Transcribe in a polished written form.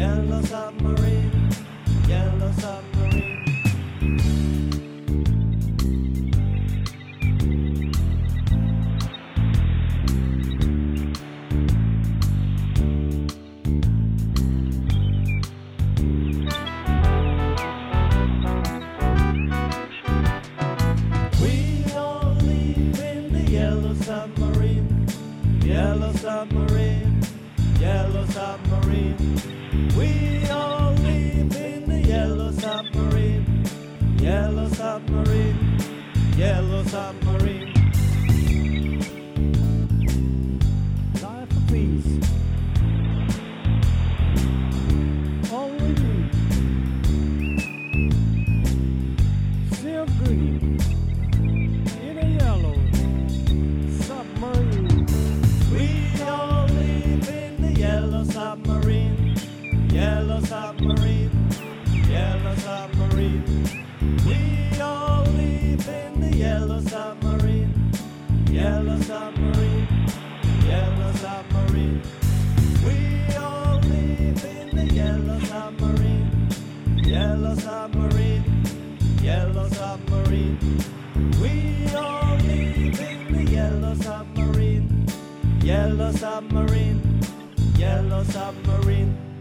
Yellow submarine, yellow submarine. We all live in the yellow submarine, yellow submarine, yellow submarine. We all live in the yellow submarine, yellow submarine, yellow submarine. Life for peace. All we need. Sea of green in a yellow submarine. We all live in the yellow submarine, yellow submarine, yellow submarine. We all live in the yellow submarine, yellow submarine, yellow submarine. We all live in the yellow submarine, yellow submarine, yellow submarine. We all live in the yellow submarine, yellow submarine, yellow submarine.